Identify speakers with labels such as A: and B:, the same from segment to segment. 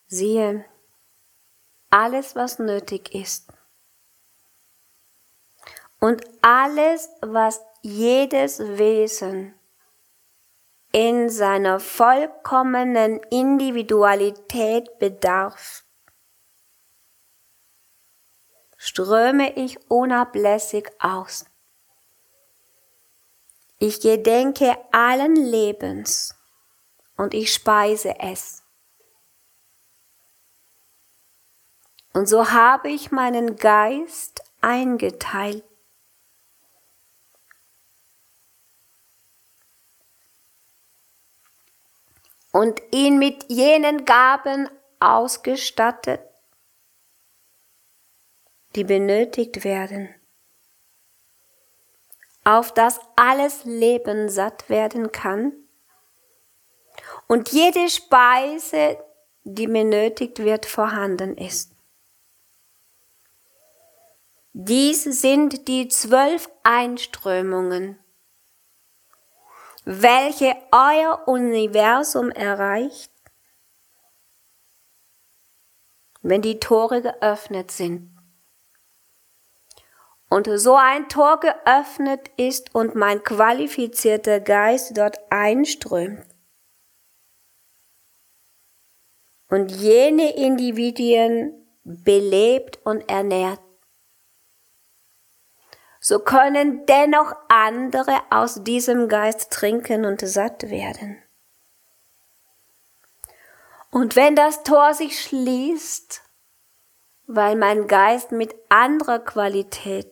A: Siehe, alles, was nötig ist und alles, was jedes Wesen in seiner vollkommenen Individualität bedarf, ströme ich unablässig aus. Ich gedenke allen Lebens und ich speise es. Und so habe ich meinen Geist eingeteilt. Und ihn mit jenen Gaben ausgestattet, die benötigt werden, auf dass alles Leben satt werden kann und jede Speise, die benötigt wird, vorhanden ist. Dies sind die 12 Einströmungen, welche euer Universum erreicht, wenn die Tore geöffnet sind. Und so ein Tor geöffnet ist und mein qualifizierter Geist dort einströmt und jene Individuen belebt und ernährt, so können dennoch andere aus diesem Geist trinken und satt werden. Und wenn das Tor sich schließt, weil mein Geist mit anderer Qualität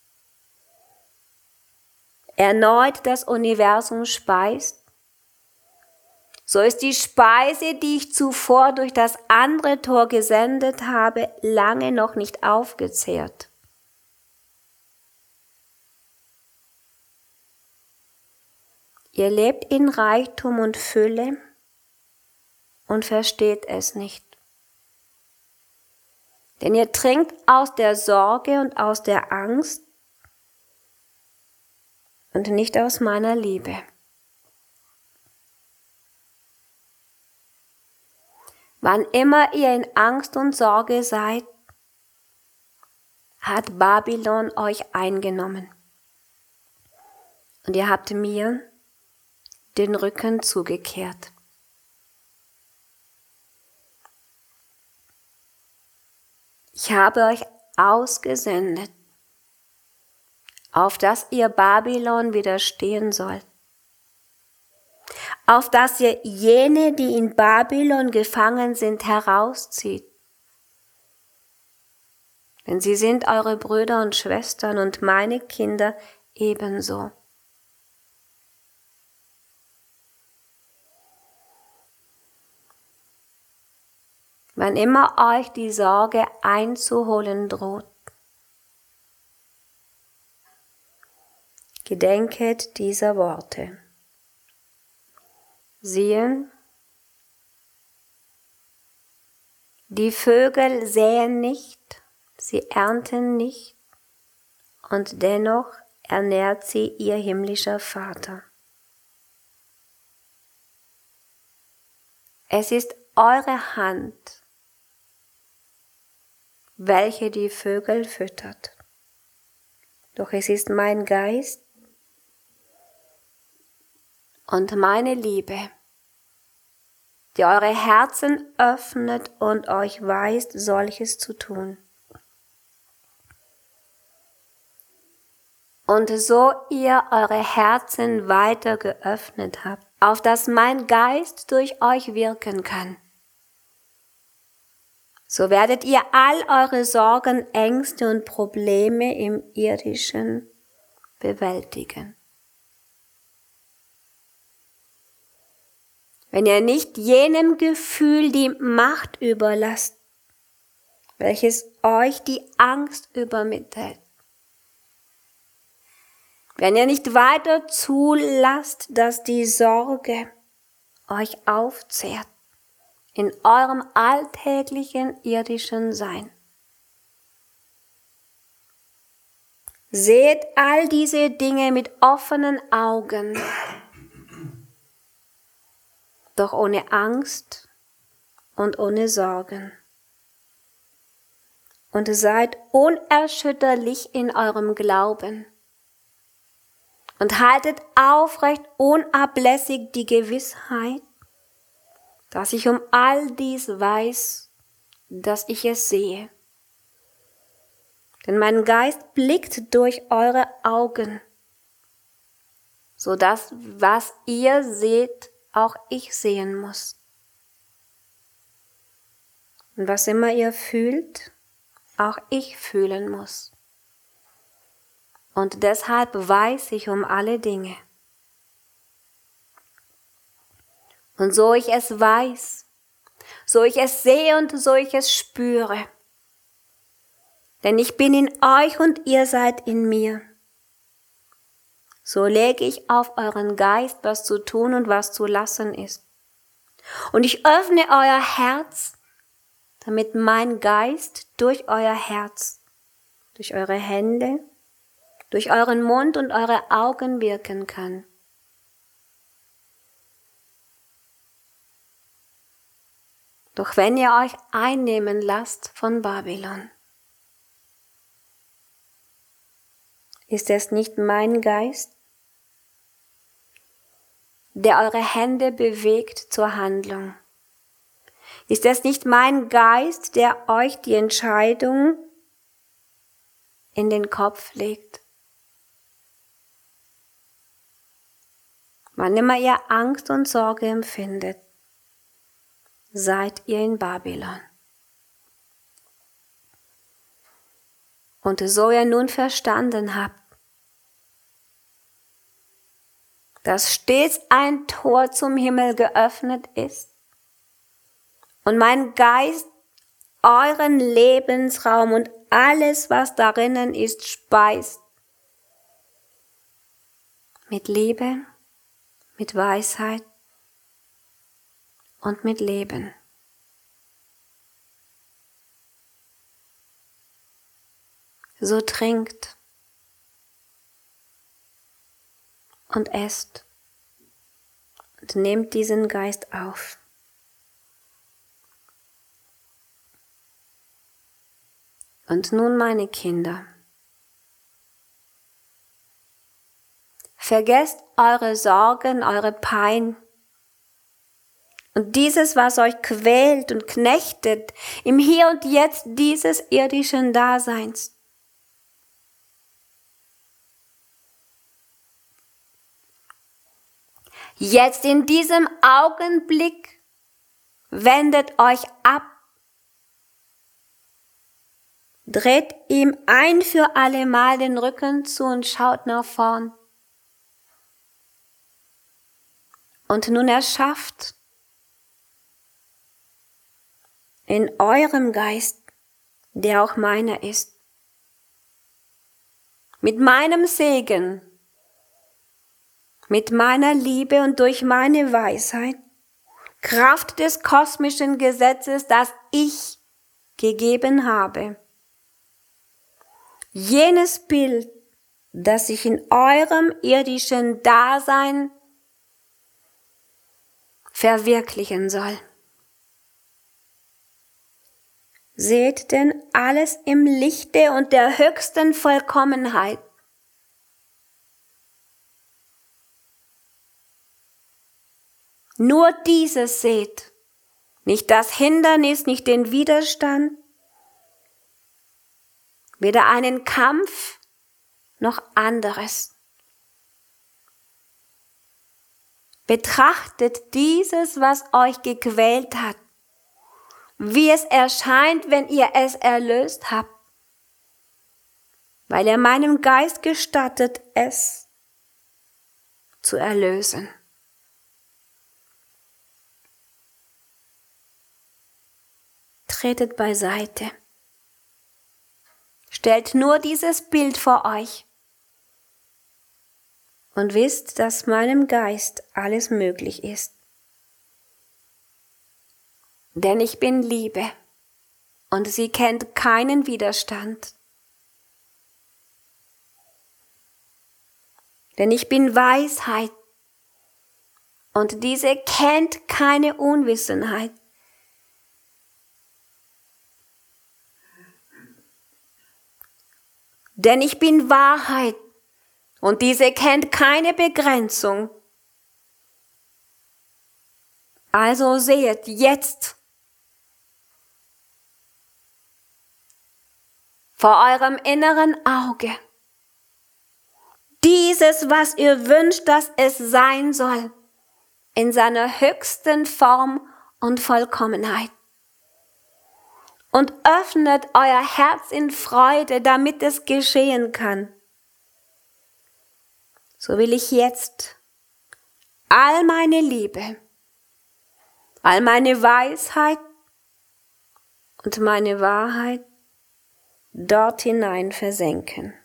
A: erneut das Universum speist, so ist die Speise, die ich zuvor durch das andere Tor gesendet habe, lange noch nicht aufgezehrt. Ihr lebt in Reichtum und Fülle und versteht es nicht. Denn ihr trinkt aus der Sorge und aus der Angst und nicht aus meiner Liebe. Wann immer ihr in Angst und Sorge seid, hat Babylon euch eingenommen. Und ihr habt mir den Rücken zugekehrt. Ich habe euch ausgesendet, auf dass ihr Babylon widerstehen sollt, auf dass ihr jene, die in Babylon gefangen sind, herauszieht. Denn sie sind eure Brüder und Schwestern und meine Kinder ebenso. Wann immer euch die Sorge einzuholen droht, gedenket dieser Worte. Siehe, die Vögel säen nicht, sie ernten nicht, und dennoch ernährt sie ihr himmlischer Vater. Es ist eure Hand, welche die Vögel füttert. Doch es ist mein Geist und meine Liebe, die eure Herzen öffnet und euch weist, solches zu tun. Und so ihr eure Herzen weiter geöffnet habt, auf dass mein Geist durch euch wirken kann, so werdet ihr all eure Sorgen, Ängste und Probleme im Irdischen bewältigen. Wenn ihr nicht jenem Gefühl die Macht überlasst, welches euch die Angst übermittelt, wenn ihr nicht weiter zulasst, dass die Sorge euch aufzehrt, in eurem alltäglichen irdischen Sein. Seht all diese Dinge mit offenen Augen, doch ohne Angst und ohne Sorgen. Und seid unerschütterlich in eurem Glauben. Und haltet aufrecht unablässig die Gewissheit, dass ich um all dies weiß, dass ich es sehe. Denn mein Geist blickt durch eure Augen, so dass was ihr seht, auch ich sehen muss. Und was immer ihr fühlt, auch ich fühlen muss. Und deshalb weiß ich um alle Dinge. Und so ich es weiß, so ich es sehe und so ich es spüre, denn ich bin in euch und ihr seid in mir, so lege ich auf euren Geist, was zu tun und was zu lassen ist. Und ich öffne euer Herz, damit mein Geist durch euer Herz, durch eure Hände, durch euren Mund und eure Augen wirken kann. Doch wenn ihr euch einnehmen lasst von Babylon, ist es nicht mein Geist, der eure Hände bewegt zur Handlung? Ist es nicht mein Geist, der euch die Entscheidung in den Kopf legt? Wann immer ihr Angst und Sorge empfindet, seid ihr in Babylon. Und so ihr nun verstanden habt, dass stets ein Tor zum Himmel geöffnet ist und mein Geist euren Lebensraum und alles, was darinnen ist, speist. Mit Liebe, mit Weisheit und mit Leben. So trinkt und esst und nehmt diesen Geist auf. Und nun, meine Kinder, vergesst eure Sorgen, eure Pein und dieses, was euch quält und knechtet im Hier und Jetzt dieses irdischen Daseins. Jetzt in diesem Augenblick wendet euch ab, dreht ihm ein für alle Mal den Rücken zu und schaut nach vorn. Und nun erschafft in eurem Geist, der auch meiner ist, mit meinem Segen, mit meiner Liebe und durch meine Weisheit, Kraft des kosmischen Gesetzes, das ich gegeben habe. Jenes Bild, das sich in eurem irdischen Dasein verwirklichen soll. Seht denn alles im Lichte und der höchsten Vollkommenheit. Nur dieses seht, nicht das Hindernis, nicht den Widerstand, weder einen Kampf noch anderes. Betrachtet dieses, was euch gequält hat, wie es erscheint, wenn ihr es erlöst habt, weil er meinem Geist gestattet, es zu erlösen. Tretet beiseite. Stellt nur dieses Bild vor euch und wisst, dass meinem Geist alles möglich ist. Denn ich bin Liebe und sie kennt keinen Widerstand. Denn ich bin Weisheit und diese kennt keine Unwissenheit. Denn ich bin Wahrheit und diese kennt keine Begrenzung. Also sehet jetzt vor eurem inneren Auge dieses, was ihr wünscht, dass es sein soll, in seiner höchsten Form und Vollkommenheit. Und öffnet euer Herz in Freude, damit es geschehen kann. So will ich jetzt all meine Liebe, all meine Weisheit und meine Wahrheit dort hinein versenken.